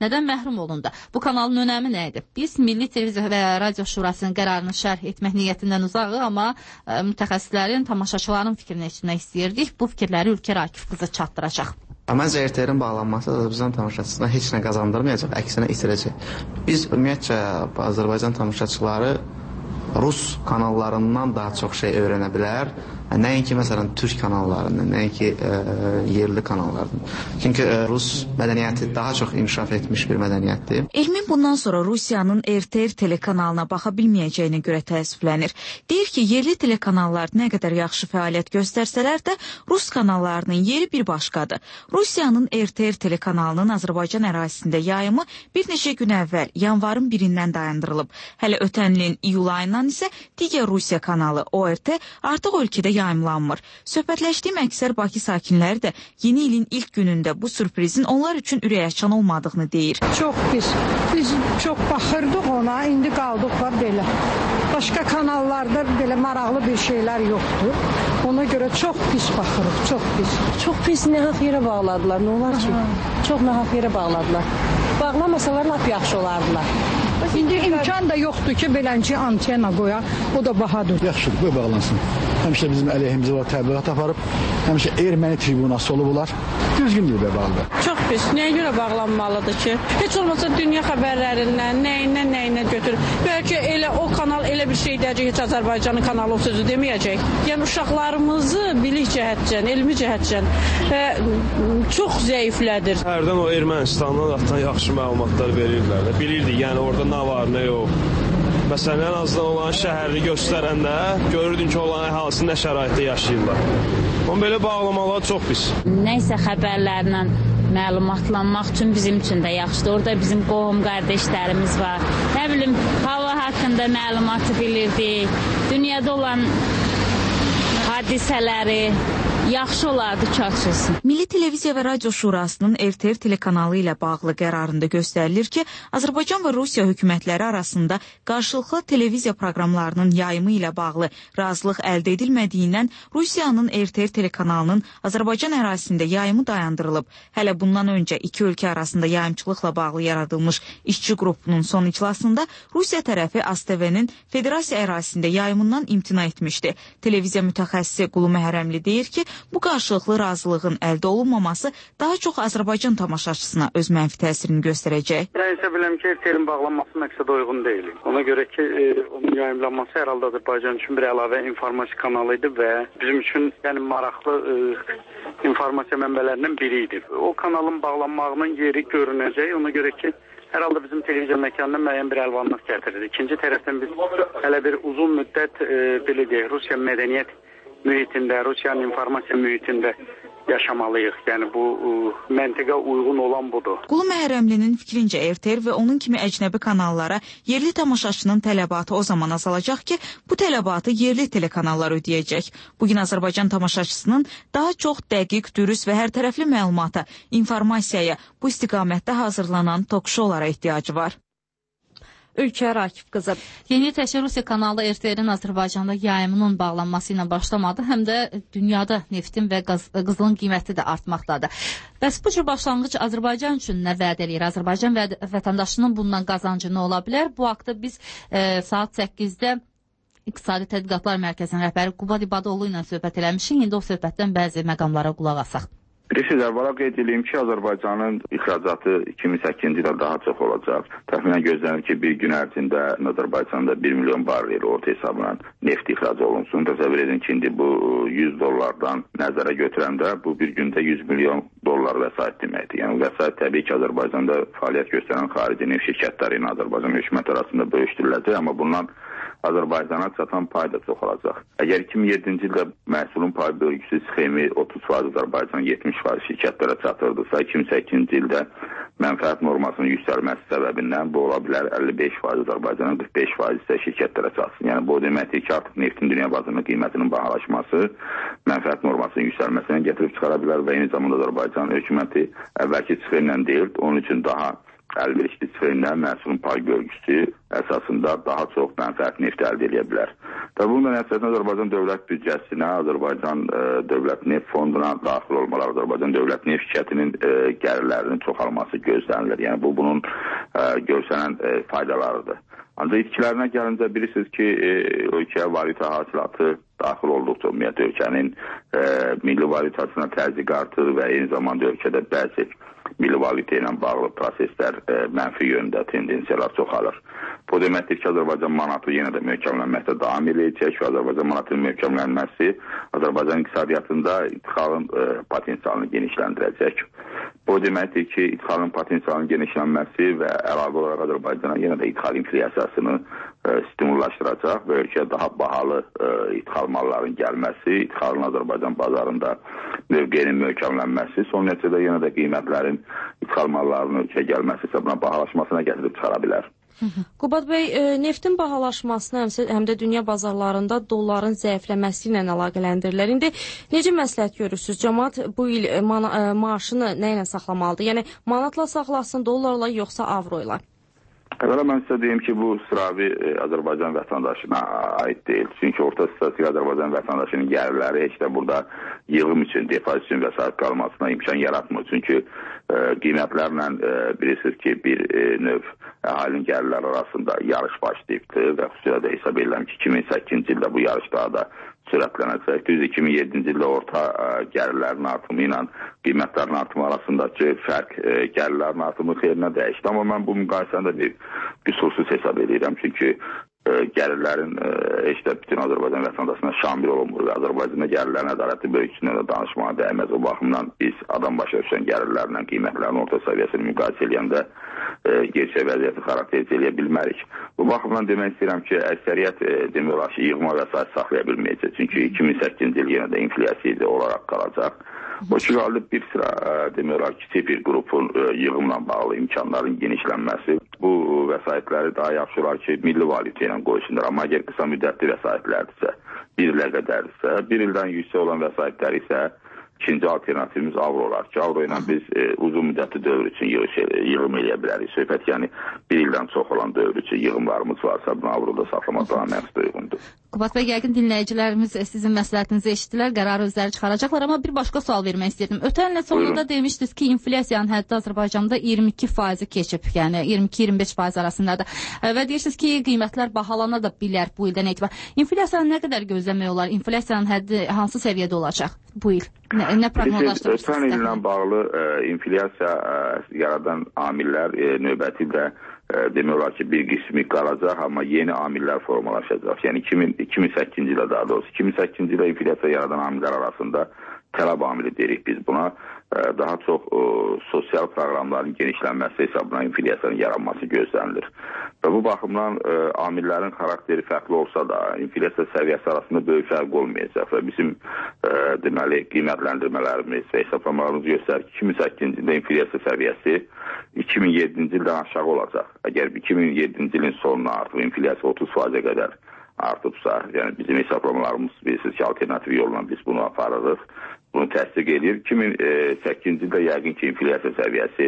nədən məhrum olundu? Bu kanalın önəmi nə idi? Biz Milli Televiziya və Radio Şurasının qərarını şərh etmək niyyətindən uzağıq, amma mütəxəssislərin, tamaşaçıların fikrini eşitmək istəyirdik. Bu fikirləri Ülker Akif qızı çatdıracaq. Məncə RTR-in bağlanması Azərbaycan tamaşaçısına heç nə qazandırmayacaq, əksinə itirəcək. Biz ümumiyyətcə Azərbaycan tamaşaçıları Rus kanallarından daha çox şey öyrənə bilər. Nəinki məsələn Türk kanallarından, nəinki yerli kanallardan. Çünki Rus mədəniyyəti daha çox inkişaf etmiş bir mədəniyyətdir. Elmin bundan sonra Rusiyanın RTR telekanalına baxa bilməyəcəyinə görə təəssüflənir. Deyir ki, yerli telekanallar nə qədər yaxşı fəaliyyət göstərsələr də Rus kanallarının yeri bir başqadır. Rusiyanın RTR telekanalının Azərbaycan ərazisində yayımı bir neçə gün əvvəl yanvarın 1-dən dayandırılıb. Hələ ötən ilin iyul ayından isə digər Rusiya kanalı ORT artıq ölkədə yayımlanmır. Söhbətləşdiyim əksər Bakı sakinləri də yeni ilin ilk günündə bu sürprizin onlar üçün ürəkaçan olmadığını deyir. Çox pis. Biz çox baxırdıq ona, indi qaldıq var belə. Başqa kanallarda belə maraqlı bir şeylər yoxdur. Ona görə çox pis baxırıq, çox pis. Çox pis, nahaq yerə bağladılar, nə olar ki? Çox nahaq yerə bağladılar. Bağlamasalar lap yaxşı olardılar. İndi imkan da yoxdur ki, belənci antena qoya, o da bahadır. Yaxşıdır, qoy bağlansın. Həmişə bizim əleyhimizə var, təbliğat aparıb, həmişə erməni tribunası olublar. Düzgün deyil və bağlı. Çox pis, nəyə görə bağlanmalıdır ki? Heç olmasa dünya xəbərlərindən, nəyinə götürür. Bəlkə elə o kanal elə bir şey deyəcək, heç Azərbaycanın kanalı o sözü deməyəcək. Yəni uşaqlarımızı bilik cəhətcən, elmi cəhətcən çox zəiflədir. Hərdən o Ermənistandan hatta yaxşı məlumatlar verirdilər də. Bilirdik, yəni orada nə var, nə yox. Məsələn, ən azından olan şəhərini göstərəndə görürdün ki, olan əhalisi nə şəraitdə yaşayırlar. Amma belə bağlamalar çox pis. Nəysə xəbərlərlə məlumatlanmaq üçün bizim üçün də yaxşıdır. Orada bizim qohum qardaşlarımız var. Nə bilim, hava haqqında məlumatı bilirdik. Dünyada olan hadisələri yaxşı olardı ki, açılsın. Milli Televiziya və Radio Şurasının RTR telekanalı ilə bağlı qərarında göstərilir ki, Azərbaycan və Rusiya hökumətləri arasında qarşılıqlı televiziya proqramlarının yayımı ilə bağlı razılıq əldə edilmədiyindən Rusiyanın RTR telekanalının Azərbaycan ərazisində yayımı dayandırılıb. Hələ bundan öncə iki ölkə arasında yayımçılıqla bağlı yaradılmış işçi qrupunun son iclasında Rusiya tərəfi ASTV-nin federasiya ərazisində yayımından imtina etmişdi. Televiziya mütəxəssisi Qulu Məhərrəmli deyir ki, bu qarşılıqlı razılığın əldə olunmaması daha çox Azərbaycan tamaşaçısına öz mənfi təsirini göstərəcək. Mən isə biləm ki, RTR-in bağlanması məqsədə uyğun deyil. Ona görə ki, onun yayımlanması hər halda Azərbaycan üçün bir əlavə informasiya kanalı idi və bizim üçün yəni maraqlı informasiya mənbələrindən biri idi. O kanalın bağlanmağının yeri görünəcək. Ona görə ki, hər halda bizim televiziya məkanına müəyyən bir əlvanlıq gətirir. İkinci tərəfdən biz hələ bir uzun müddət belə deyək, Rusiya mədəniyyət mühitində, Rusiyanın informasiya mühitində yaşamalıyıq. Yəni bu məntiqə uyğun olan budur. Qulu Məhərrəmlinin fikrincə RTR və onun kimi əcnəbi kanallara yerli tamaşaçının tələbatı o zaman azalacaq ki, bu tələbatı yerli telekanallar ödəyəcək. Bugün Azərbaycan tamaşaçısının daha çox dəqiq, dürüst və hərtərəfli məlumata, informasiyaya, bu istiqamətdə hazırlanan tok-şolara ehtiyacı var. Ülker Akif qızı. Yeni təkcə Rusiya kanalı RTR-in Azərbaycanda yayımının bağlanması ilə başlamadı, həm də dünyada neftin və qızılın qiyməti də artmaqdadır. Bəs bu cür başlanğıc Azərbaycan üçün nə vəd eləyir? Azərbaycan vətəndaşının bundan qazancı nə ola bilər? Bu haqda biz saat 8-də İqtisadi Tədqiqatlar Mərkəzinin rəhbəri Qubad İbadoğlu ilə söhbət eləmişik. İndi o söhbətdən bəzi məqamlara qulaq asaq. Bilirsiniz, əvvəla qeyd edeyim ki, Azərbaycanın ixracatı 2008-ci ildə daha çox olacaq. Təxminən gözlənir ki, bir gün ərzində Azərbaycanda 1 milyon barrel orta hesabla neft ixrac olunsun. Təsəvvür edin ki, indi bu 100 dollardan nəzərə götürəndə bu bir gündə 100 milyon dollar vəsait deməkdir. Yəni vəsait təbii ki, Azərbaycanda fəaliyyət göstərən xarici neft şirkətləri ilə Azərbaycan hökuməti arasında bölüşdürüləcək, amma bundan Azərbaycana çatan pay da çox olacaq. Əgər 2007-ci ildə məhsulun pay bölgüsü sxemi 30% Azərbaycan 70% şirkətlərə çatırdısa, 2008-ci ildə mənfəət normasının yüksəlməsi səbəbindən bu ola bilər 55% Azərbaycanın 45% isə şirkətlərə çatsın. Yəni bu deməkdir ki, artıq neftin dünya bazarında qiymətinin bahalaşması mənfəət normasının yüksəlməsinə gətirib çıxara bilər və eyni zamanda Azərbaycan hökuməti əvvəlki sxemlə deyil, onun üçün daha əlverişli sifrindən məhsulun pay bölgüsü əsasında daha çox mənfəət neft əldə edə bilər. Tabii bundan əsasında Azərbaycan dövlət büdcəsinə, Azərbaycan dövlət neft fonduna daxil olmalar, Azərbaycan dövlət neft şirkətinin gəlirlərinin çoxalması gözlənilir. Yəni bu bunun görsənən faydalarıdır. Ancaq itkilərinə gəlincə bilirsiniz ki, ölkəyə valyuta hasilatı daxil olduqca ümumiyyətlə ölkənin milli valyutasına təzyiq artır və eyni zamanda ölkədə bəzi milli valyuta ilə bağlı proseslər mənfi yöndə tendensiyalar çoxalır. Bu deməkdir ki, Azərbaycan manatı yenə də möhkəmlənməkdə davam edəcək və Azərbaycan manatının möhkəmlənməsi Azərbaycan iqtisadiyyatında idxalın potensialını genişləndirəcək. Bu deməkdir ki, idxalın potensialının genişlənməsi və əlavə olaraq Azərbaycana yenə də idxal inflyasiyasını stimullaşdıracaq və ölkəyə daha bahalı idxal malların gəlməsi, idxalın Azərbaycan bazarında mövqeyinin möhkəmlənməsi, son nəticədə yenə də qiymətlərin idxal mallarının ölkəyə gəlməsi isə buna bahalaşmasına gətirib çıxara bilər. Qubad bəy, neftin bahalaşmasını həm də dünya bazarlarında dolların zəifləməsi ilə əlaqələndirirlər. İndi necə məsləhət görürsünüz? Cəmaət bu il maaşını nə ilə saxlamalıdır? Yəni manatla saxlasın, dollarla yoxsa avro ilə? Əvvəla mən sizə deyim ki, bu sıravi Azərbaycan vətəndaşına aid deyil. Çünki orta statistik Azərbaycan vətəndaşının gəlirləri heç də burada yığım üçün, depozit üçün vəsait qalmasına imkan yaratmır. Çünki qiymətlərlə bilirsiniz ki, bir növ əhalinin gəlirləri arasında yarış başlayıbdır və xüsusilə də hesab edirəm ki, 2008-ci ildə bu yarış daha da sürətlənəcək. Düz 2007-ci ildə orta gəlirlərin artımı ilə qiymətlərin artımı arasındakı fərq gəlirlərin artımı xeyrinə dəyişdi. Amma mən bu müqayisəni də bir qüsursuz hesab edirəm. Çünki gəlirlərin heç də bütün Azərbaycan vətəndaşına şamil olunmur və Azərbaycanda gəlirlərin ədalətli bölgüsündə də danışmağa dəyməz. O baxımdan biz adam başa düşən gəlirlərlə qiymətlərin orta səviyyəsini müqayisə edəndə gerçək vəziyyəti xarakterizə edə bilmərik. Bu baxımdan demək istəyirəm ki, əksəriyyət demək olar ki, yığma vəsait saxlaya bilməyəcək. Çünki 2008-ci il yenə də inflyasiya olaraq qalacaq. O ki, bir sıra demək olar kiçik bir qrupun yığımla bağlı imkanların genişlənməsi bu vəsaitləri daha yaxşı olar ki, milli valyuta ilə qoysunlar. Amma əgər qısa müddətli vəsaitlərdirsə, bir ilə qədərdirsə, bir ildən yüksək olan vəsaitlər isə ikinci alternativimiz avro olar ki, avro ilə biz uzun müddətli dövr üçün yığım eləyə bilərik. Söhbət yəni bir ildən çox olan dövr üçün yığımlarımız varsa, bunu avroda saxlamaq daha mənasız uyğundur. Qubad bəy, yəqin dinləyicilərimiz sizin məsləhətinizi eşitdilər, qərarı özləri çıxaracaqlar, amma bir başqa sual vermək istəyirdim. Ötən il sonunda demişdiniz ki, inflyasiyanın həddi Azərbaycanda 22% keçib, yəni 22-25% arasındadır. Və deyirsiniz ki, qiymətlər bahalana da bilər bu ildən etibar. İnflyasiyanı nə qədər gözləmək olar? İnflyasiyanın həddi hansı səviyyədə olacaq bu il? Nə proqnozlaşdırırsınız? Ötən illə bağlı inflyasiya yaradan amillər növbəti də demək olar ki, bir qismi qalacaq, amma yeni amillər formalaşacaq. Yəni 2008-ci ilə daha doğrusu, 2008-ci ilə inflyasiya yaradan amillər arasında tələb amili deyirik biz buna. Daha çox sosial proqramların genişlənməsi hesabına inflyasiyanın yaranması gözlənilir. Və bu baxımdan amillərin xarakteri fərqli olsa da, inflyasiya səviyyəsi arasında böyük fərq olmayacaq və bizim deməli qiymətləndirmələrimiz və hesablamalarımız göstərir ki, 2008-ci ildə inflyasiya səviyyəsi 2007-ci ildən aşağı olacaq. Əgər 2007-ci ilin sonuna artıq inflyasiya 30%-ə qədər artıbsa, yəni bizim hesablamalarımız bilirsiniz ki, alternativ yolla biz bunu aparırıq. Bunu təsdiq edir. 2008-ci ildə yəqin ki, inflyasiya səviyyəsi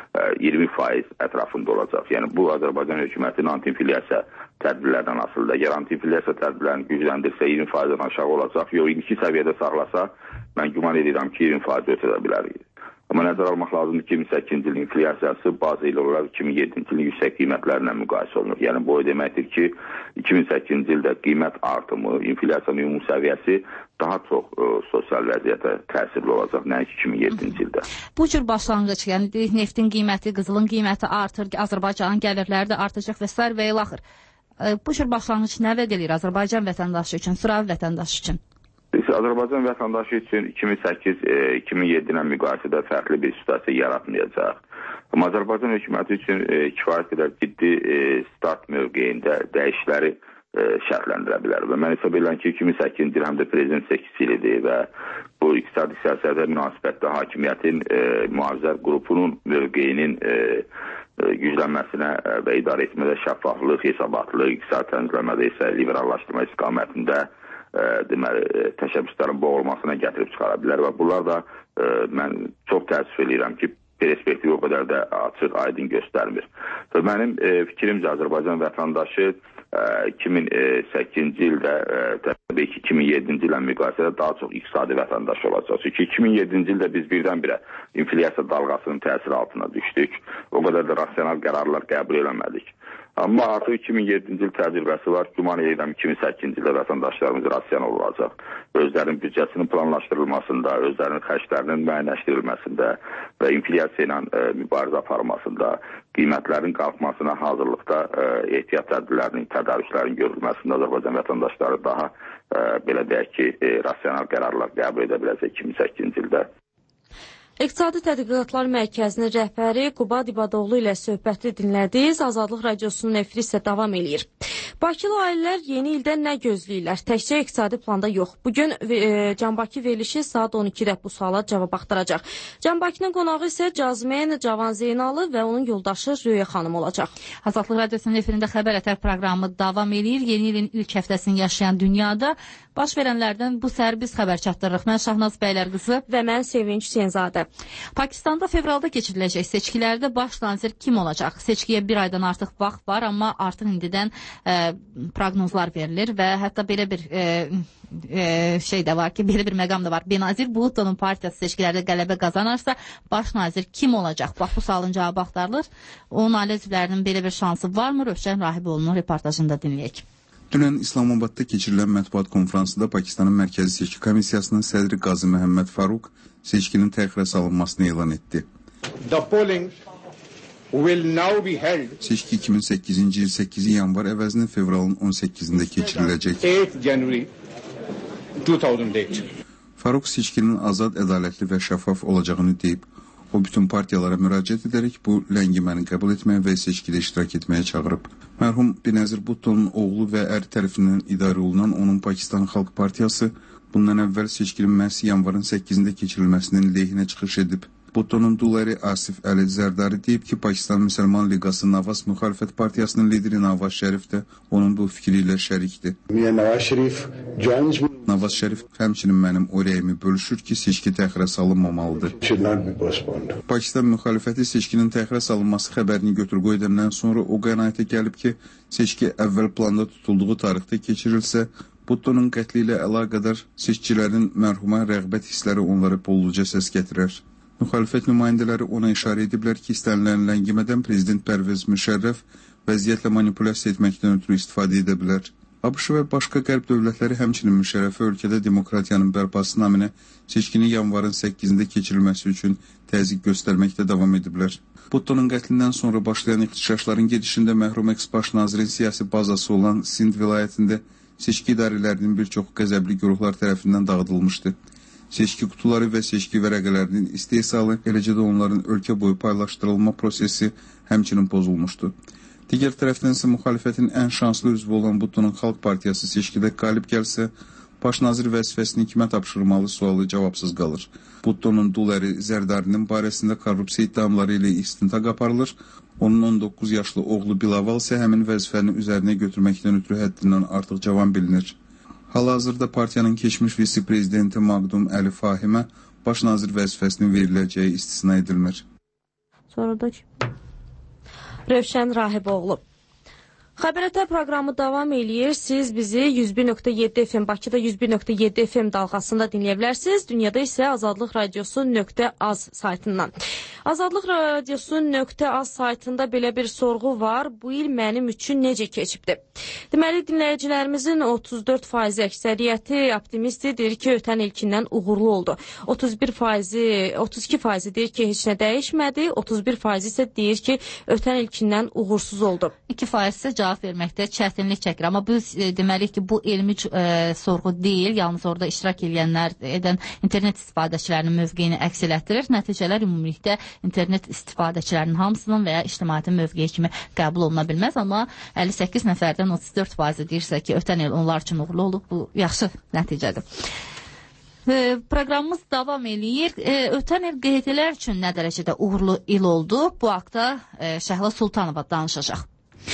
20% ətrafında olacaq. Yəni bu Azərbaycan hökumətinin anti-inflyasiya tədbirlərdən asılıdır. Əgər anti-inflyasiya tədbirlərini gücləndirsə 20%-dən aşağı olacaq. Yox, indiki səviyyədə saxlasa, mən güman edirəm ki, 20% ötədə bilərik. Amma nəzər almaq lazımdır ki, 2008-ci ilin inflyasiyası bazı ilə olaraq 2007-ci ilin yüksək qiymətlərlə müqayisə olunur. Yəni bu deməkdir ki, 2008-ci ildə qiymət artımı, inflyasiyanın ümumi səviyyəsi daha çox sosial vəziyyətə təsirli olacaq, nəinki 2007-ci ildə. Bu cür başlanğıc, yəni neftin qiyməti, qızılın qiyməti artır, Azərbaycanın gəlirləri də artacaq və s. və ilaxır. Bu cür başlanğıc nə vəd edir Azərbaycan vətəndaşı üçün, sıravi vətəndaşı üçün? Azərbaycan vətəndaşı üçün 2008-2007 ilə müqayisədə fərqli bir situasiya yaratmayacaq. Amma Azərbaycan hökuməti üçün kifayət qədər ciddi start mövqeyində dəyişiklikləri şərtləndirə bilər. Və mən hesab edirəm ki, 2008-ci il həm də prezident seçkisi ilidir və bu iqtisadi siyasətə münasibətdə hakimiyyətin mühafizə qrupunun mövqeyinin güclənməsinə və idarə etmədə şəffaflıq, hesabatlıq, iqtisadi tənzimləmədə isə liberallaşdırma istiqamətində deməli təşəbbüslərin boğulmasına gətirib çıxara bilər və bunlar da mən çox təəssüf edirəm ki, perspektivi o qədər də açıq, aydın göstərmir. Və mənim fikrimcə Azərbaycan vətəndaşı 2008-ci ildə, təbii ki, 2007-ci ilə müqayisədə daha çox iqtisadi vətəndaş olacaq. Çünki 2007-ci ildə biz birdən-birə inflyasiya dalğasının təsiri altına düşdük. O qədər də rasional qərarlar qəbul eləmədik. Amma artıq 2007-ci il təcrübəsi var. Güman edirəm 2008-ci ildə vətəndaşlarımız rasional olacaq. Özlərinin büdcəsinin planlaşdırılmasında, özlərinin xərclərinin müəyyənləşdirilməsində və inflyasiya ilə mübarizə aparmasında, qiymətlərin qalxmasına hazırlıqda ehtiyat tədbirlərinin, tədarüklərin görülməsində Azərbaycan vətəndaşları daha belə deyək ki, rasional qərarlar qəbul edə biləcək 2008-ci ildə. İqtisadi Tədqiqatlar Mərkəzinin rəhbəri Qubad İbadoğlu ilə söhbəti dinlədiniz. Azadlıq Radiosunun efiri isə davam eləyir. Bakılı ailələr yeni ildə nə gözləyirlər? Təkcə iqtisadi planda yox. Bugün Can-Bakı verilişi saat 12-də bu suala cavab axtaracaq. Can-Bakının qonağı isə Cazmen Cavan Zeynalı və onun yoldaşı Röyə xanım olacaq. Azadlıq Radiosunun efirində Xəbər Ətər proqramı davam eləyir. Yeni ilin ilk həftəsini yaşayan dünyada baş verənlərdən bu səhər biz xəbər çatdırırıq. Mən Şahnaz Bəylərqızı və mən Sevinç Hüseynzadə. Pakistanda fevralda keçiriləcək seçkilərdə baş nazir kim olacaq? Seçkiyə bir aydan artıq vaxt var, amma artıq indidən proqnozlar verilir və hətta belə bir şey də var ki, belə bir məqam da var. Benazir Bhutto'nun partiyası seçkilərdə qələbə qazanarsa, baş nazir kim olacaq? Bax, bu sualın cavabı axtarılır. Onun ailə üzvlərinin belə bir şansı varmı? Rövşən Rahiboğlu'nun reportajında dinləyək. Dünən İslamabadda keçirilən mətbuat konfransında Pakistanın Mərkəzi Seçki Komissiyasının sədri Qazi Məhəmməd Faruq seçkinin təxirə salınmasını elan etdi. Seçki 2008-ci il 8 yanvar əvəzinin fevralın 18-də keçiriləcək. Faruq seçkinin azad, ədalətli və şəffaf olacağını deyib. O bütün partiyalara müraciət edərək bu ləngiməni qəbul etməyə və seçkidə iştirak etməyə çağırıb. Mərhum Benazir Bhutto'nun oğlu və əri tərəfindən idarə olunan onun Pakistan Xalq Partiyası bundan əvvəl seçkinin məhz yanvarın 8-də keçirilməsinin lehinə çıxış edib. Bhutto'nun duləri Asif Əli Zərdari deyib ki, Pakistan Müsəlman Liqası Navaz Müxalifət Partiyasının lideri Navaz Şərif də onun bu fikri ilə şərikdir. Navaz Şərif həmçinin mənim o rəyimi bölüşür ki, seçki təxirə salınmamalıdır. Pakistan müxalifəti seçkinin təxirə salınması xəbərini götür-qoy edəndən sonra o qənaətə gəlib ki, seçki əvvəl planda tutulduğu tarixdə keçirilsə, Bhutto'nun qətli ilə əlaqədar seçkilərin mərhuma rəğbət hissləri onlara bolluca səs gətirər. Müxalifət nümayəndələri ona işarə ediblər ki, istənilən ləngimədən Prezident Pərvez Müşərrəf vəziyyətlə manipulyasiya etməkdən ötürü istifadə edə bilər. ABŞ və başqa qərb dövlətləri həmçinin Müşərrəfə ölkədə demokratiyanın bərpası naminə seçkinin yanvarın 8-də keçirilməsi üçün təzyiq göstərməkdə davam ediblər. Bhutto'nun qətlindən sonra başlayan ixtişaşların gedişində məhrum eks-baş nazirin siyasi bazası olan Sind vilayətində seçki idarələrinin bir çox qəzəbli güruhlar tərəfindən dağıdılmışdı. Seçki qutuları və seçki vərəqələrinin istehsalı, eləcə də onların ölkə boyu paylaşdırılma prosesi həmçinin pozulmuşdu. Digər tərəfdən isə müxalifətin ən şanslı üzvü olan Bhutto'nun Xalq Partiyası seçkidə qalib gəlsə, baş nazir vəzifəsini kimə tapşırmalı sualı cavabsız qalır. Bhutto'nun dul əri Zərdarinin barəsində korrupsiya iddiaları ilə istintaq aparılır. Onun 19 yaşlı oğlu Bilaval isə həmin vəzifəni üzərinə götürməkdən ötürü həddindən artıq cavan bilinir. Hal-hazırda partiyanın keçmiş vitse-prezidenti Maqdum Əli Fahimə baş nazir vəzifəsinin veriləcəyi istisna edilmir. Sonradakı Rövşən Rahiboğlu. Xəbərətər proqramı davam eləyir. Siz bizi 101.7 FM Bakıda 101.7 FM dalğasında dinləyə bilərsiniz. Dünyada isə Azadlıq Radiosu.az saytından. Azadlıq Radiosu.az saytında belə bir sorğu var. Bu il mənim üçün necə keçibdi? Deməli, dinləyicilərimizin 34% əksəriyyəti optimistdir, deyir ki, ötən ilkindən uğurlu oldu. 32% deyir ki, heç nə dəyişmədi. 31% isə deyir ki, ötən ilkindən uğursuz oldu. 2% isə cavab verməkdə çətinlik çəkir. Amma biz deməliyik ki, bu elmi sorğu deyil. Yalnız orada iştirak edən internet istifadəçilərinin mövqeyini əks elətdirir. Nəticələr ümumilikdə internet istifadəçilərinin hamısının və ya ictimaiyyətin mövqeyi kimi qəbul oluna bilməz. Amma 58 nəfərdən 34% deyirsə ki, ötən il onlar üçün uğurlu olub. Bu yaxşı nəticədir. Proqramımız davam eləyir. Ötən il QHT-lər üçün nə dərəcədə uğurlu il oldu? Bu haqda Şəhla Sultanova danışacaq.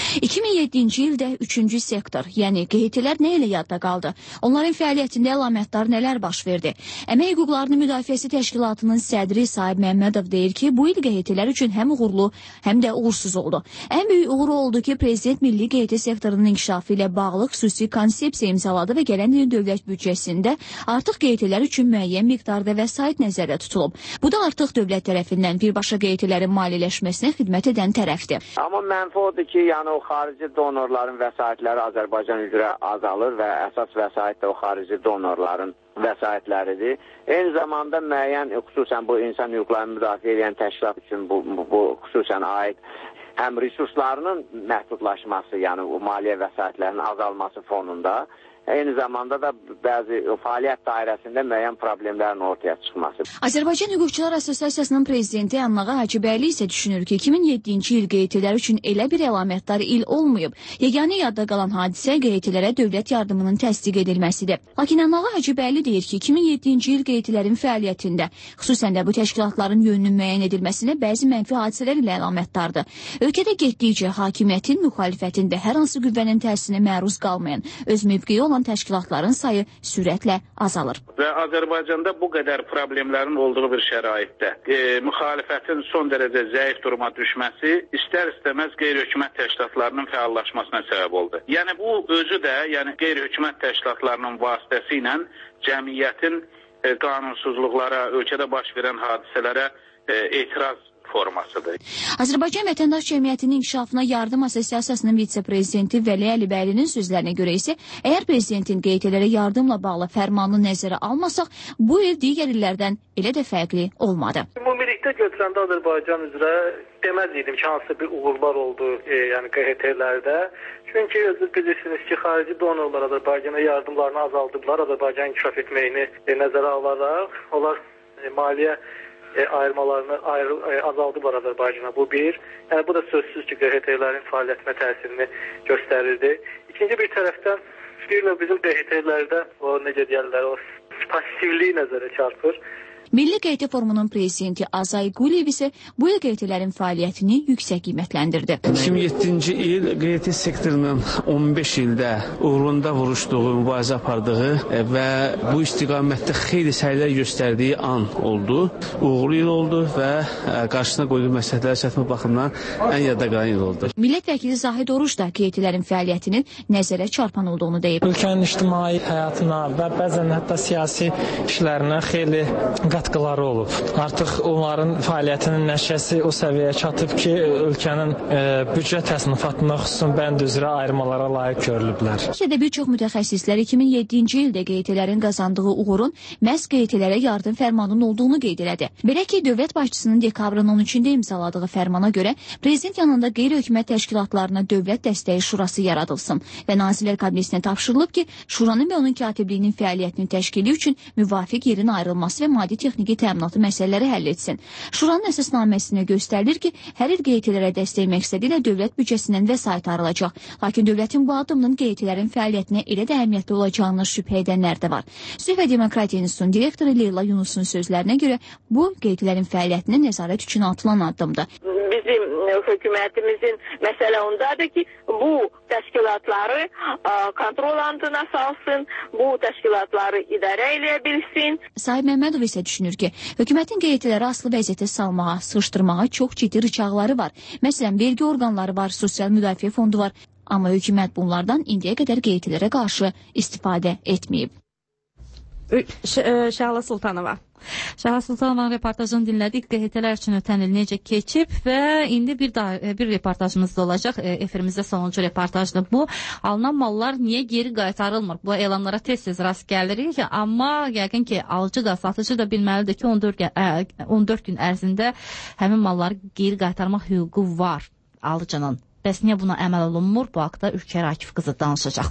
2007-ci ildə 3-cü sektor, yəni QHT-lər nə ilə yadda qaldı? Onların fəaliyyətində əlamətdar nələr baş verdi? Əmək hüquqlarının müdafiəsi təşkilatının sədri Sahib Məmmədov deyir ki, bu il QHT-lər üçün həm uğurlu, həm də uğursuz oldu. Ən böyük uğuru oldu ki, Prezident milli QHT sektorunun inkişafı ilə bağlı xüsusi konsepsiya imzaladı və gələn ilin dövlət büdcəsində artıq QHT-lər üçün müəyyən miqdarda vəsait nəzərdə tutulub. Bu da artıq dövlət tərəfindən birbaşa QHT-lərin maliyyələşməsinə xidmət edən tərəfdir. Amma mənfi odur ki, yəni o xarici donorların vəsaitləri Azərbaycan üzrə azalır və əsas vəsait də o xarici donorların vəsaitləridir. Eyni zamanda müəyyən, xüsusən bu insan hüquqlarını müdafiə edən təşkilat üçün bu xüsusən aid həm resurslarının məhdudlaşması, yəni o maliyyə vəsaitlərinin azalması fonunda, eyni zamanda da bəzi fəaliyyət dairəsində müəyyən problemlərin ortaya çıxması. Azərbaycan Hüquqçular Assosiasiyasının prezidenti Annağa Hacıbəyli isə düşünür ki, 2007-ci il QHT-lər üçün elə bir əlamətdar il olmayıb. Yeganə yadda qalan hadisə QHT-lərə dövlət yardımının təsdiq edilməsidir. Lakin Annağa Hacıbəyli deyir ki, 2007-ci il QHT-lərin fəaliyyətində, xüsusən də bu təşkilatların yönünün müəyyən edilməsinə bəzi mənfi hadisələr ilə əlamətdardır. Ölkədə getdikcə hakimiyyətin, müxalifətin və hər hansı qüvvənin təsirinə məruz qalmayan, öz mövqeyi olan təşkilatların sayı sürətlə azalır. Və Azərbaycanda bu qədər problemlərin olduğu bir şəraitdə müxalifətin son dərəcə zəif duruma düşməsi istər-istəməz qeyri-hökumət təşkilatlarının fəallaşmasına səbəb oldu. Yəni bu özü də, yəni qeyri-hökumət təşkilatlarının vasitəsilə cəmiyyətin qanunsuzluqlara, ölkədə baş verən hadisələrə etiraz formasıdır. Azərbaycan Vətəndaş Cəmiyyətinin İnkişafına Yardım Assosiasiyasının vitse-prezidenti Vəli Əlibəyilinin sözlərinə görə isə, əgər prezidentin QHT-lərə yardımla bağlı fərmanını nəzərə almasaq, bu il digər illərdən elə də fərqli olmadı. Ümumilikdə götürəndə Azərbaycan üzrə deməz idim ki, hansı bir uğurlar oldu yəni QHT-lərdə. Çünki özünüz bilirsiniz ki, xarici donorlar Azərbaycana yardımlarını azaldıblar, Azərbaycan inkişaf etməyini nəzərə alaraq, onlar maliyyə ayırmalarını azaldıblar Azərbaycana, bu bir. Yəni bu da sözsüz ki, QHT-lərin fəaliyyətinə təsirini göstərirdi. İkinci bir tərəfdən bizim QHT-lərdə o necə deyirlər, o passivliyi nəzərə çarpır. Milli QHT Forumunun prezidenti Azay Quliyev isə bu il QHT-lərin fəaliyyətini yüksək qiymətləndirdi. 2007-ci il QHT sektorunun 15 ildə uğrunda vuruşduğu, mübarizə apardığı və bu istiqamətdə xeyli səylər göstərdiyi an oldu. Uğurlu il oldu və qarşısına qoyduğu məsləhətlərə çatma baxımından ən yadda qalan il oldu. Millət vəkili Zahid Oruç da QHT-lərin fəaliyyətinin nəzərə çarpan olduğunu deyib. Ölkənin ictimai həyatına və bəzən hətta siyasi işlərinə xeyli qatqıları olub. Artıq onların fəaliyyətinin nəşəsi o səviyyəyə çatıb ki, ölkənin büdcə təsnifatına xüsusən bənd üzrə ayırmalara layiq görülüblər. Türkiyədə bir çox mütəxəssislər 2007-ci ildə QHT-lərin qazandığı uğurun məhz QHT-lərə yardım fərmanının olduğunu qeyd elədi. Belə ki, dövlət başçısının dekabrın 13-də imzaladığı fərmana görə prezident yanında qeyri-hökumət təşkilatlarına dövlət dəstəyi şurası yaradılsın və Nazirlər Kabinetinə tapşırılıb ki, şuranın və onun katibliyinin fəaliyyətinin təşkili üçün müvafiq yerin ayrılması və maddi texniki təminatı məsələləri həll etsin. Şuranın əsasnaməsinə göstərilir ki, hər il QHT-lərə dəstək məqsədi ilə dövlət büdcəsindən vəsait ayrılacaq. Lakin dövlətin bu addımının QHT-lərin fəaliyyətinə elə də əhəmiyyətli olacağını şübhə edənlər də var. Sülh və Demokratiya İnstitutunun direktoru Leyla Yunusun sözlərinə görə bu QHT-lərin fəaliyyətinə nəzarət üçün atılan addımdır. Bizim hökumətimizin məsələ ondadır ki, bu təşkilatları kontrol altına salsın, bu təşkilatları idarə edə bilsin. Sahib Məmmədov isə düşünür ki, hökumətin QHT-ləri asılı vəziyyətə salmağa, sıxışdırmağa çox ciddi rıçaqları var. Məsələn, vergi orqanları var, sosial müdafiə fondu var. Amma hökumət bunlardan indiyə qədər QHT-lərə qarşı istifadə etməyib. Şəhla Sultanova. Şəhla Sultanovanın reportajını dinlədik. QHT-lər üçün ötən il necə keçib və indi bir reportajımız da olacaq. Efirimizdə sonuncu reportajdır bu. Alınan mallar niyə geri qaytarılmır? Bu elanlara tez-tez rast gəlirik, amma yəqin ki, alıcı da, satıcı da bilməlidir ki, 14 gün ərzində həmin malları geri qaytarmaq hüququ var alıcının. Bəs niyə buna əməl olunmur? Bu haqda Ülker Akif qızı danışacaq.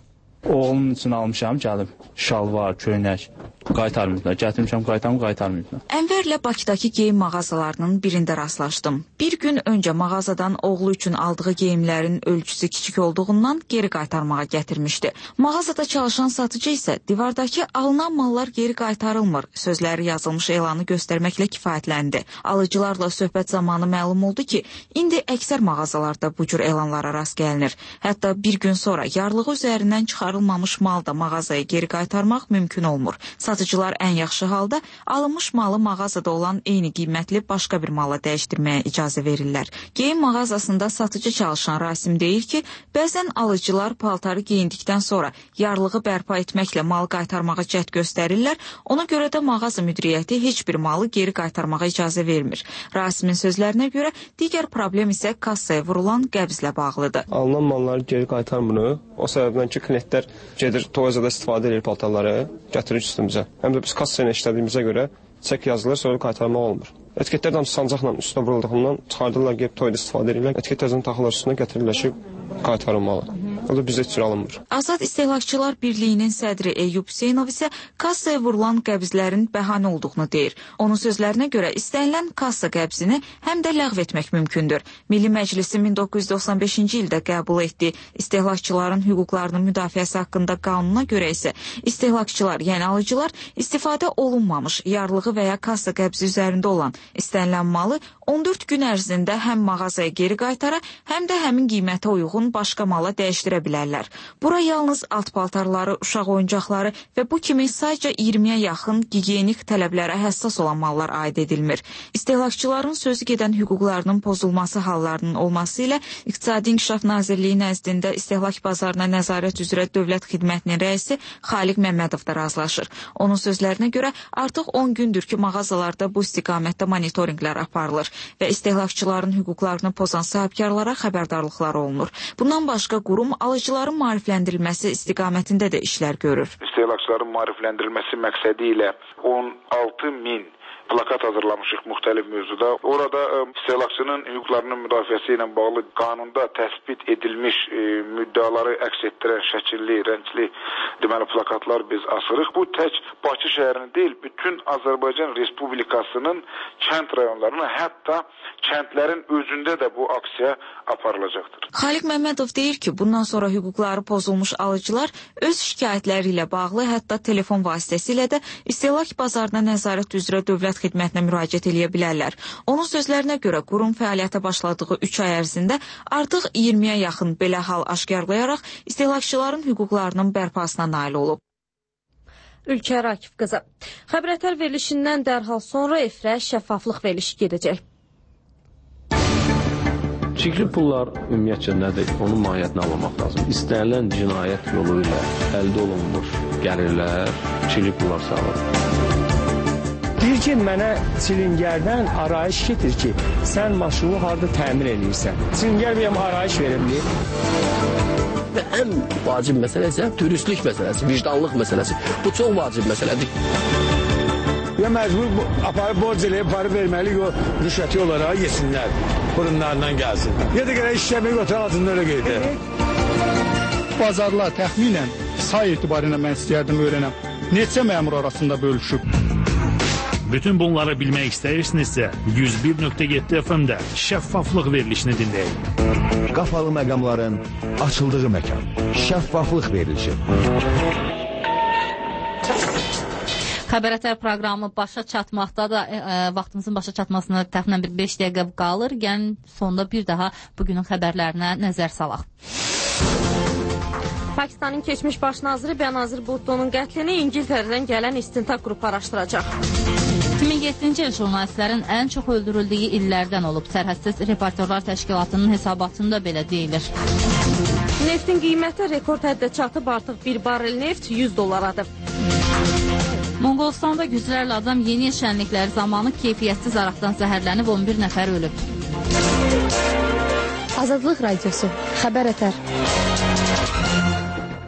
Oğlum üçün almışam, gəlib şalvar, köynək qaytarmayıblar. Gətirmişəm, qaytarmayıblar. Ənvərlə Bakıdakı geyim mağazalarının birində rastlaşdım. Bir gün öncə mağazadan oğlu üçün aldığı geyimlərin ölçüsü kiçik olduğundan geri qaytarmağa gətirmişdi. Mağazada çalışan satıcı isə divardakı alınan mallar geri qaytarılmır sözləri yazılmış elanı göstərməklə kifayətləndi. Alıcılarla söhbət zamanı məlum oldu ki, indi əksər mağazalarda bu cür elanlara rast gəlinir. Hətta bir gün sonra yarlığı üzərindən çıxarılmamış mal da mağazaya geri qaytarmaq mümkün olmur. Satıcılar ən yaxşı halda alınmış malı mağazada olan eyni qiymətli başqa bir mala dəyişdirməyə icazə verirlər. Geyim mağazasında satıcı çalışan Rasim deyir ki, bəzən alıcılar paltarı geyindikdən sonra yarlığı bərpa etməklə mal qaytarmağa cəhd göstərirlər, ona görə də mağaza müdiriyyəti heç bir malı geri qaytarmağa icazə vermir. Rasimin sözlərinə görə digər problem isə kassaya vurulan qəbzlə bağlıdır. Alınan malları geri qaytarmırıq. O səbəbdən ki, klientlər gedir, toyazada istifadə edir paltarları, gətirir üstümüzə. Həm də biz kassayla işlədiyimizə görə çek yazılır, sonra qaytarmaq olmur. Etiketlər də sancaqla üstünə vurulduğundan çıxardırlar, gəlib toyda istifadə edirlər. Etiketlərini taxırlar üstünə, gətirirlər ki, qaytarılmalı. O da bizdə üçün alınmır. Azad İstehlakçılar Birliyinin sədri Eyyub Hüseynov isə kassaya vurulan qəbzlərin bəhanə olduğunu deyir. Onun sözlərinə görə istənilən kassa qəbzini həm də ləğv etmək mümkündür. Milli Məclisi 1995-ci ildə qəbul etdiyi İstehlakçıların hüquqlarının müdafiəsi haqqında qanuna görə isə istehlakçılar, yəni alıcılar istifadə olunmamış yarlığı və ya kassa qəbzi üzərində olan istənilən malı 14 gün ərzində həm mağazaya geri qaytara, həm də həmin qiymətə uyğun başqa mala dəyişdirə bilərlər. Bura yalnız alt paltarları, uşaq oyuncaqları və bu kimi sadəcə 20-yə yaxın gigiyenik tələblərə həssas olan mallar aid edilmir. İstehlakçıların sözü gedən hüquqlarının pozulması hallarının olması ilə İqtisadi İnkişaf Nazirliyi nəzdində istehlak bazarına nəzarət üzrə Dövlət Xidmətinin rəisi Xaliq Məmmədov da razılaşır. Onun sözlərinə görə artıq 10 gündür ki, mağazalarda bu istiqamətdə monitorinqlər aparılır və istehlakçıların hüquqlarını pozan sahibkarlara xəbərdarlıqlar olunur. Bundan başqa qurum alıcıların maarifləndirilməsi istiqamətində də işlər görür. İstehlakçıların maarifləndirilməsi məqsədi ilə 16.000 plakat hazırlamışıq müxtəlif mövzuda. Orada istehlakçının hüquqlarının müdafiəsi ilə bağlı qanunda təsbit edilmiş müddəaları əks etdirən şəkilli, rəngli deməli plakatlar biz asırıq. Bu tək Bakı şəhərinin deyil, bütün Azərbaycan Respublikasının kənd rayonlarına, hətta kəndlərin özündə də bu aksiya aparılacaqdır. Xaliq Məmmədov deyir ki, bundan sonra hüquqları pozulmuş alıcılar öz şikayətləri ilə bağlı, hətta telefon vasitəsilə də istehlak bazarına nəzarət üzrə Dövlət Xidmətinə müraciət edə bilərlər. Onun sözlərinə görə qurum fəaliyyətə başladığı 3 ay ərzində artıq 20-yə yaxın belə hal aşkarlayaraq istehlakçıların hüquqlarının bərpasına nail olub. Ülkər Akif qızı. Xəbərətər verilişindən dərhal sonra efirə şəffaflıq verilişi gedəcək. Çirkli pullar ümumiyyətcə nədir? Onun mahiyyətini anlamaq lazım. İstənilən cinayət yolu ilə əldə olunmuş gəlirlər çirkli pullar sağlar. Deyir ki, mənə çilingərdən arayış getir ki, sən maşını harada təmir edirsən. Çilingər bir arayış verimli. Və ən vacib məsələ isə dürüstlük məsələsi, vicdanlıq məsələsi. Bu çox vacib məsələdir. Ya məcbur aparıb borc eləyib, parı verməli, o rüşvəti olaraq yesinlər, burunlarından gəlsin. Ya da gələk işləmək otel altında öyle qeydir. Bazarlar təxminən say etibarıyla mən istəyərdim öyrənəm. Neçə məmur arasında bölüşüb? Bütün bunları bilmək istəyirsinizsə 101.7 FM-də şəffaflıq verilişini dinləyin. Qapalı məqamların açıldığı məkan. Şəffaflıq verilişi. Xəbərətər proqramı başa çatmaqda da vaxtımızın başa çatmasına təxminən bir 5 dəqiqə qalır. Gəlin sonda bir daha bugünün xəbərlərinə nəzər salaq. Pakistanın keçmiş baş naziri Bənazir Bhuttonun qətlini İngiltərədən gələn istintaq qrupu araşdıracaq. 2007-ci il jurnalistlərin ən çox öldürüldüyü illərdən olub. Sərhədsiz Reportyorlar Təşkilatının hesabatında belə deyilir. Neftin qiyməti rekord həddə çatıb, artıq bir barel neft $100-adır. Monqolistanda güclərlə adam yeni şənlikləri zamanı keyfiyyətsiz araqdan zəhərlənib 11 nəfər ölüb. Azadlıq Radiosu, Xəbər Ətər.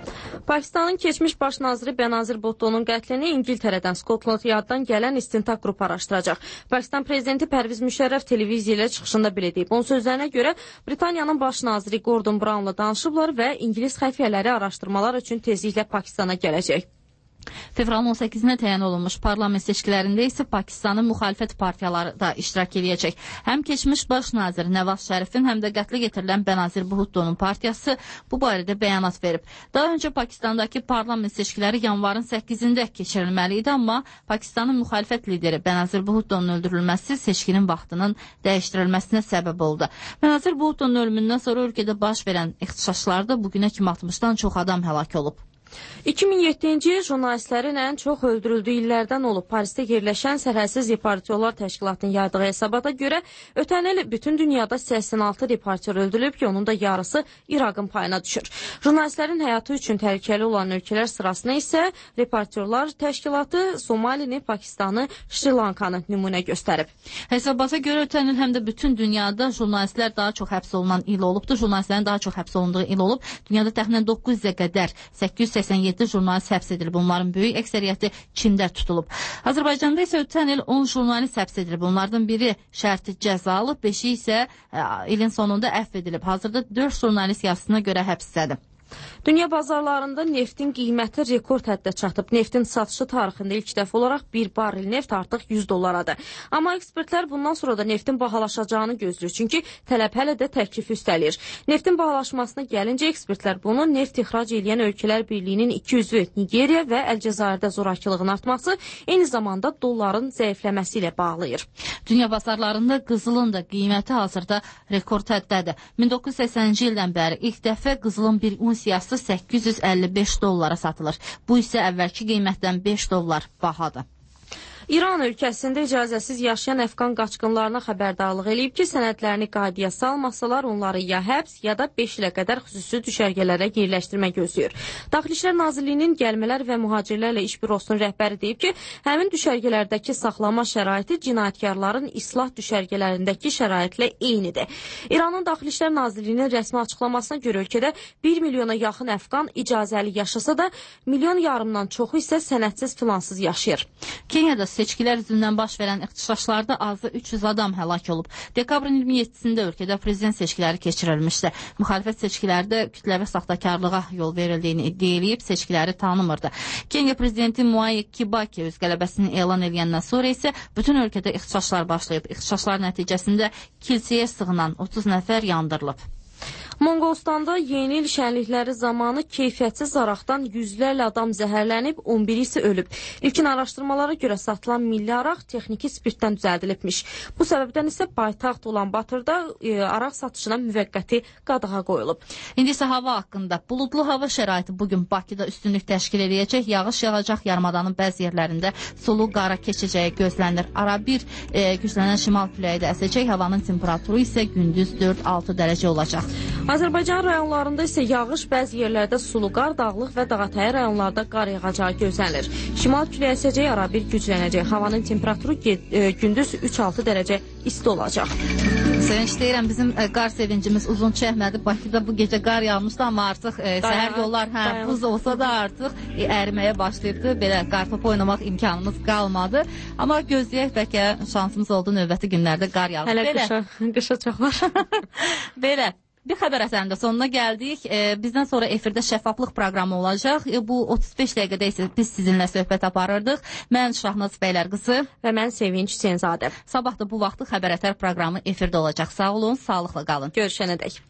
Pakistanın keçmiş baş naziri Benazir Bhutto'nun qətlini İngiltərədən Skotland Yarddan gələn istintaq qrupu araşdıracaq. Pakistan prezidenti Pərviz Müşərrəf televiziya ilə çıxışında belə deyib. Onun sözlərinə görə Britaniyanın baş naziri Gordon Brownla danışıblar və İngilis xəfiyyələri araşdırmalar üçün tezliklə Pakistana gələcək. Fevralın 18-nə təyin olunmuş parlament seçkilərində isə Pakistanın müxalifət partiyaları da iştirak edəcək. Həm keçmiş baş nazir Nəvaz Şərifin, həm də qətlə getirilən Benazir Bhutto'nun partiyası bu barədə bəyanat verib. Daha öncə Pakistandakı parlament seçkiləri yanvarın 8-də keçirilməli idi, amma Pakistanın müxalifət lideri Benazir Bhutto'nun öldürülməsi seçkinin vaxtının dəyişdirilməsinə səbəb oldu. Benazir Bhutto'nun ölümündən sonra ölkədə baş verən ixtişaşlarda bugünə kimi 60-dan çox adam həlak olub. 2007-ci il jurnalistlərin ən çox öldürüldüyü illərdən olub. Parisdə yerləşən Sərhədsiz Reportyorlar Təşkilatının yaydığı hesabata görə ötən il bütün dünyada 86 reportyor öldürülüb ki, onun da yarısı İraqın payına düşür. Jurnalistlərin həyatı üçün təhlükəli olan ölkələr sırasına isə Reportyorlar Təşkilatı Somalini, Pakistanı, Şri Lankanı nümunə göstərib. Hesabata görə ötən il həm də bütün dünyada jurnalistlər daha çox həbs olunan il olubdur. Jurnalistlərin daha çox həbs olunduğu il olub. Dünyada təxminən 900-ə qədər 887 jurnalist həbs edilib. Bunların böyük əksəriyyəti Çində tutulub. Azərbaycanda isə ötən il 10 jurnalist həbs edilib. Bunlardan biri şərti cəzalı, 5-i isə ilin sonunda əfv edilib. Hazırda 4 jurnalist yazısına görə həbsdədir. Dünya bazarlarında neftin qiyməti rekord həddə çatıb. Neftin satışı tarixində ilk dəfə olaraq bir barrel neft artıq $100-dadır. Amma ekspertlər bundan sonra da neftin bahalaşacağını gözləyir. Çünki tələb hələ də təklif üstəlir. Neftin bahalaşmasına gəlincə ekspertlər bunu neft ixrac edən ölkələr birliyinin 2 üzvü Nigeriya və Əlcəzairdə zorakılığın artması, eyni zamanda dolların zəifləməsi ilə bağlayır. Dünya bazarlarında qızılın da qiyməti hazırda rekord həddədir. 1980-ci ildən bəri ilk dəfə qızılın bir unsiyası $855 satılır. Bu isə əvvəlki qiymətdən $5 bahadır. İran ölkəsində icazəsiz yaşayan əfqan qaçqınlarına xəbərdarlıq eləyib ki, sənədlərini qaydaya salmasalar onları ya həbs, ya da 5 ilə qədər xüsusi düşərgələrə yerləşdirmə gözləyir. Daxili İşlər Nazirliyinin Gəlmələr və Mühacirlərlə İş Bürosunun rəhbəri deyib ki, həmin düşərgələrdəki saxlama şəraiti cinayətkarların islah düşərgələrindəki şəraitlə eynidir. İranın Daxili İşlər Nazirliyinin rəsmi açıqlamasına görə ölkədə 1 milyona yaxın əfqan icazəli yaşasa da, 1,5 milyon çoxu isə sənədsiz filansız yaşayır. Kenyada seçkilər üzündən baş verən ixtişaşlarda azı 300 adam həlak olub. Dekabrın 27-sində ölkədə prezident seçkiləri keçirilmişdi. Müxalifət seçkilərdə kütləvi saxtakarlığa yol verildiyini iddia edib seçkiləri tanımırdı. Kenya prezidenti Mwai Kibaki öz qələbəsini elan edəndən sonra isə bütün ölkədə ixtişaşlar başlayıb. İxtişaşlar nəticəsində kilsəyə sığınan 30 nəfər yandırılıb. Monqolistanda yeni il şənlikləri zamanı keyfiyyətsiz araqdan yüzlərlə adam zəhərlənib, 11 isə ölüb. İlkin araşdırmalara görə satılan milli araq texniki spirtdən düzəldilibmiş. Bu səbəbdən isə paytaxt olan Batırda araq satışına müvəqqəti qadağa qoyulub. İndi isə hava haqqında. Buludlu hava şəraiti bugün Bakıda üstünlük təşkil edəcək. Yağış yağacaq, yarımadanın bəzi yerlərində sulu qara keçəcəyi gözlənilir. Ara bir güclənən şimal küləyi də əsəcək. Havanın temperaturu isə gündüz 4-6 dərəcə olacaq. Azərbaycan rayonlarında isə yağış, bəzi yerlərdə sulu qar, dağlıq və dağətəyi rayonlarda qar yağacağı gözlənilir. Şimal küləyi əsəcək, ara bir güclənəcək. Havanın temperaturu gündüz 3-6 dərəcə isti olacaq. Sevinç deyirəm, bizim qar sevincimiz uzun çəkmədi. Bakıda bu gecə qar yağmışdı, amma artıq səhər yollar buz olsa da artıq əriməyə başlayıbdı. Belə qartop oynamaq imkanımız qalmadı. Amma gözləyək, bəlkə şansımız oldu növbəti günlərdə qar yağdı. Hələ qışa çox var. Belə. Bir xəbər əsərində sonuna gəldik. Bizdən sonra efirdə şəffaflıq proqramı olacaq. Bu 35 dəqiqədə isə biz sizinlə söhbət aparırdıq. Mən Şahnaz Bəylərqızı və mən Sevinç Hüseynzadə. Sabah da bu vaxtı Xəbər Ətər proqramı efirdə olacaq. Sağ olun, sağlıqla qalın. Görüşənədək.